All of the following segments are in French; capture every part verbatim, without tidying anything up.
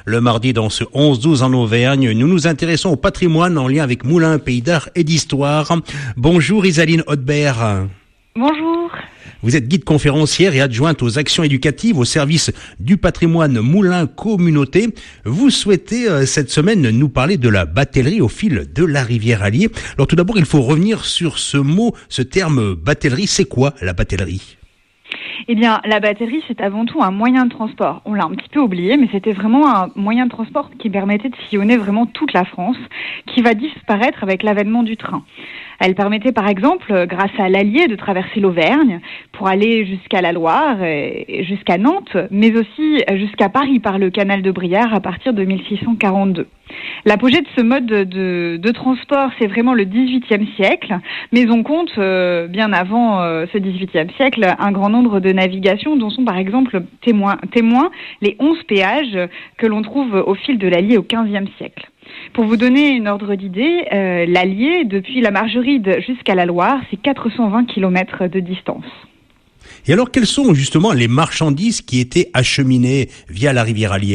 Le mardi, dans ce onze douze en Auvergne, nous nous intéressons au patrimoine en lien avec Moulins, Pays d'Art et d'Histoire. Bonjour Isaline Haudebert. Bonjour. Vous êtes guide conférencière et adjointe aux actions éducatives au service du patrimoine Moulins Communauté. Vous souhaitez euh, cette semaine nous parler de la batellerie au fil de la rivière Allier. Alors tout d'abord, il faut revenir sur ce mot, ce terme batellerie. C'est quoi la batellerie ? Eh bien, la batellerie, c'est avant tout un moyen de transport. On l'a un petit peu oublié, mais c'était vraiment un moyen de transport qui permettait de sillonner vraiment toute la France, qui va disparaître avec l'avènement du train. Elle permettait par exemple, grâce à l'Allier, de traverser l'Auvergne pour aller jusqu'à la Loire, et jusqu'à Nantes, mais aussi jusqu'à Paris par le canal de Brière à partir de mille six cent quarante-deux. L'apogée de ce mode de, de, de transport, c'est vraiment le dix-huitième siècle, mais on compte euh, bien avant euh, ce dix-huitième siècle un grand nombre de navigations dont sont par exemple témoins, témoins les onze péages que l'on trouve au fil de l'Allier au quinzième siècle. Pour vous donner une ordre d'idée, euh, l'Allier, depuis la Margeride jusqu'à la Loire, c'est quatre cent vingt kilomètres de distance. Et alors, quelles sont justement les marchandises qui étaient acheminées via la rivière Allier ?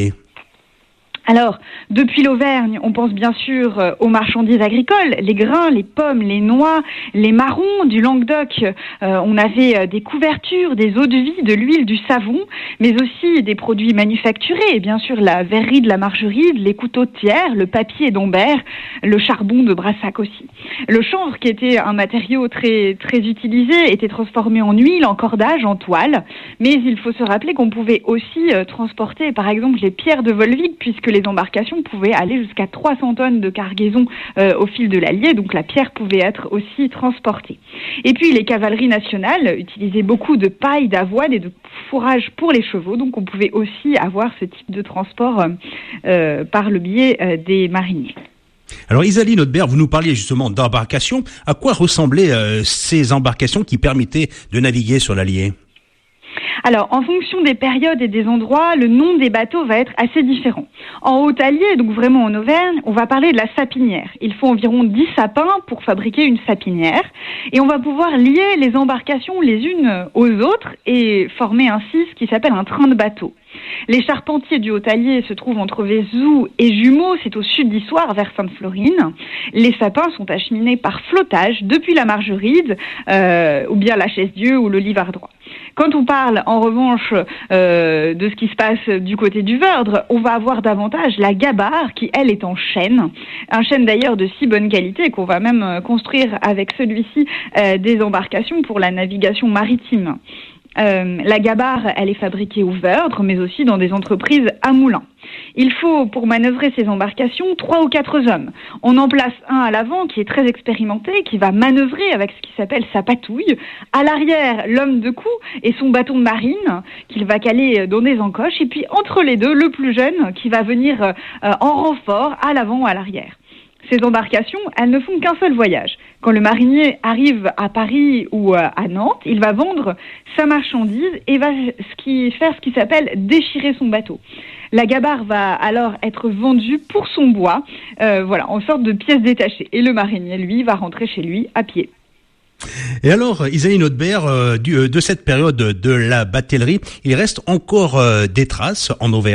Alors, depuis l'Auvergne, on pense bien sûr euh, aux marchandises agricoles, les grains, les pommes, les noix, les marrons du Languedoc. Euh, on avait euh, des couvertures, des eaux de vie, de l'huile, du savon, mais aussi des produits manufacturés, et bien sûr la verrerie de la Margeride, les couteaux de Thiers, le papier d'Ambert, le charbon de Brassac aussi. Le chanvre, qui était un matériau très très utilisé, était transformé en huile, en cordage, en toile. Mais il faut se rappeler qu'on pouvait aussi euh, transporter, par exemple, les pierres de Volvic, puisque les embarcations pouvaient aller jusqu'à trois cents tonnes de cargaison euh, au fil de l'Allier, donc la pierre pouvait être aussi transportée. Et puis les cavaleries nationales utilisaient beaucoup de paille, d'avoine et de fourrage pour les chevaux, donc on pouvait aussi avoir ce type de transport euh, euh, par le biais euh, des mariniers. Alors Isaline Haudebert, vous nous parliez justement d'embarcations. À quoi ressemblaient euh, ces embarcations qui permettaient de naviguer sur l'Allier ? Alors, en fonction des périodes et des endroits, le nom des bateaux va être assez différent. En Haute-Allier, donc vraiment en Auvergne, on va parler de la sapinière. Il faut environ dix sapins pour fabriquer une sapinière. Et on va pouvoir lier les embarcations les unes aux autres et former ainsi ce qui s'appelle un train de bateau. Les charpentiers du Haute-Allier se trouvent entre Vézou et Jumeaux, c'est au sud d'Issoire, vers Sainte-Florine. Les sapins sont acheminés par flottage depuis la Margeride, euh, ou bien la Chaise-Dieu ou le Livardroit. Quand on parle en revanche euh, de ce qui se passe du côté du Veurdre, on va avoir davantage la gabarre qui, elle, est en chêne. Un chêne d'ailleurs de si bonne qualité qu'on va même construire avec celui-ci euh, des embarcations pour la navigation maritime. Euh, la gabarre, elle est fabriquée au Veurdre, mais aussi dans des entreprises à Moulins. Il faut, pour manœuvrer ces embarcations, trois ou quatre hommes. On en place un à l'avant qui est très expérimenté, qui va manœuvrer avec ce qui s'appelle sa patouille. À l'arrière, l'homme de coup et son bâton de marine qu'il va caler dans des encoches. Et puis entre les deux, le plus jeune qui va venir euh, en renfort à l'avant ou à l'arrière. Ces embarcations, elles ne font qu'un seul voyage. Quand le marinier arrive à Paris ou à Nantes, il va vendre sa marchandise et va ce qui, faire ce qui s'appelle déchirer son bateau. La gabarre va alors être vendue pour son bois, euh, voilà, en sorte de pièces détachées. Et le marinier, lui, va rentrer chez lui à pied. Et alors, Isaline Haudebert, euh, du, euh, de cette période de la batellerie, il reste encore euh, des traces en Auvergne ?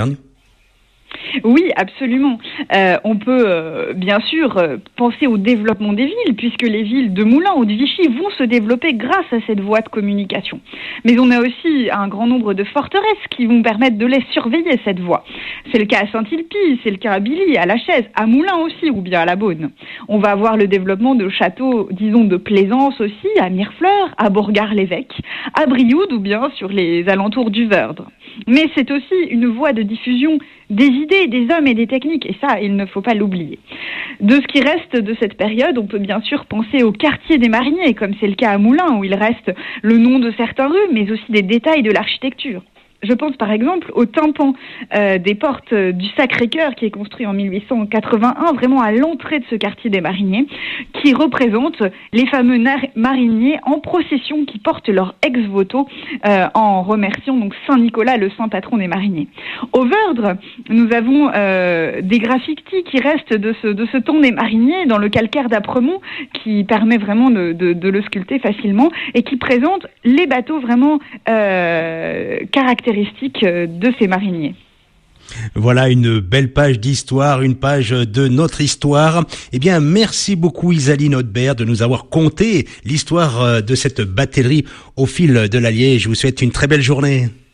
Oui, absolument. Euh, on peut euh, bien sûr euh, penser au développement des villes, puisque les villes de Moulins ou de Vichy vont se développer grâce à cette voie de communication. Mais on a aussi un grand nombre de forteresses qui vont permettre de les surveiller, cette voie. C'est le cas à Saint-Ilpy, c'est le cas à Billy, à La Chaise, à Moulins aussi, ou bien à la Beaune. On va avoir le développement de châteaux, disons, de plaisance aussi, à Mirefleur, à Bourgard-l'Évêque, à Brioude, ou bien sur les alentours du Veurdre. Mais c'est aussi une voie de diffusion des idées, des hommes et des techniques, et ça, il ne faut pas l'oublier. De ce qui reste de cette période, on peut bien sûr penser au quartier des mariniers, comme c'est le cas à Moulins, où il reste le nom de certaines rues, mais aussi des détails de l'architecture. Je pense par exemple au tympan euh, des portes euh, du Sacré-Cœur qui est construit en mille huit cent quatre-vingt-un, vraiment à l'entrée de ce quartier des mariniers, qui représente les fameux nar- mariniers en procession qui portent leur ex-voto euh, en remerciant donc Saint-Nicolas, le saint patron des mariniers. Au Veurdre, nous avons euh, des graffitis qui restent de ce, de ce temps des mariniers dans le calcaire d'Apremont qui permet vraiment de, de, de le sculpter facilement et qui présente les bateaux vraiment euh, caractéristiques de ces mariniers. Voilà une belle page d'histoire, une page de notre histoire. Eh bien, merci beaucoup Isaline Audebert de nous avoir conté l'histoire de cette batellerie au fil de l'Allier. Je vous souhaite une très belle journée.